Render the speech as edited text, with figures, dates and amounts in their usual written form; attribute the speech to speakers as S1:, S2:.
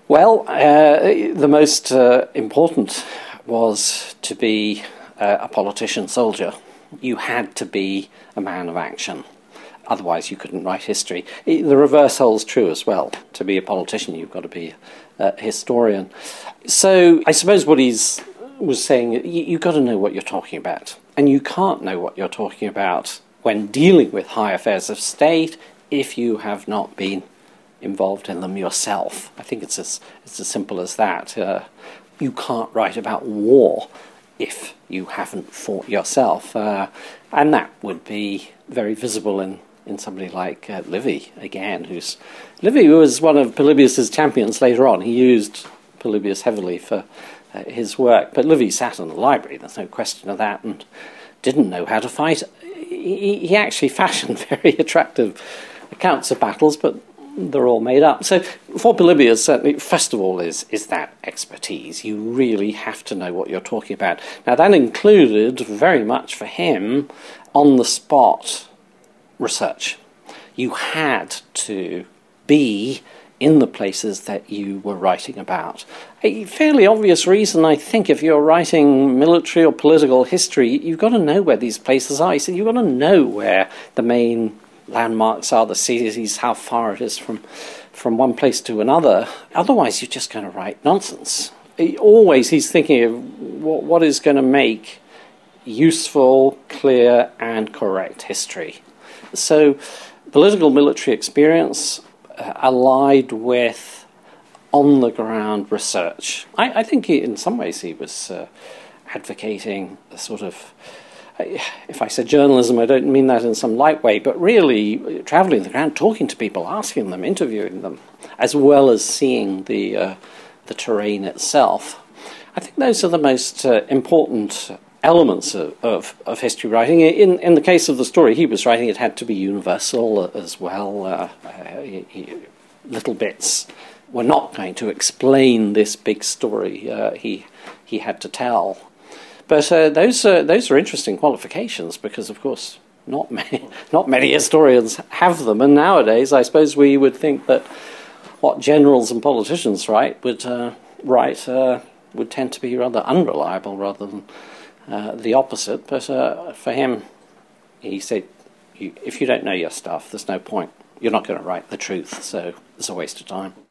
S1: Well, the most important was to be a politician soldier. You had to be a man of action. Otherwise, you couldn't write history. The reverse holds true as well. To be a politician, you've got to be a historian. So I suppose what was saying, you've got to know what you're talking about. And you can't know what you're talking about when dealing with high affairs of state if you have not been involved in them yourself. I think it's as simple as that. You can't write about war if you haven't fought yourself. And that would be very visible in somebody like Livy, again, Livy was one of Polybius's champions later on. He used Polybius heavily for his work, but Livy sat in the library, there's no question of that, and didn't know how to fight. He actually fashioned very attractive accounts of battles, but they're all made up. So for Polybius, certainly, first of all, is that expertise. You really have to know what you're talking about. Now, that included, very much for him, on-the-spot research. You had to be in the places that you were writing about. A fairly obvious reason, I think, if you're writing military or political history, you've got to know where these places are. So you've got to know where the main landmarks are, the cities, how far it is from one place to another. Otherwise, you're just going to write nonsense. He's thinking of what is going to make useful, clear, and correct history. So political military experience allied with on-the-ground research. I think in some ways he was advocating a sort of, if I said journalism, I don't mean that in some light way, but really travelling the ground, talking to people, asking them, interviewing them, as well as seeing the terrain itself. I think those are the most important elements of history writing. In the case of the story he was writing, it had to be universal as well. Little bits were not going to explain this big story he had to tell. But those are interesting qualifications because, of course, not many historians have them. And nowadays, I suppose we would think that what generals and politicians write would tend to be rather unreliable rather than the opposite. But for him, he said, if you don't know your stuff, there's no point. You're not going to write the truth, so it's a waste of time.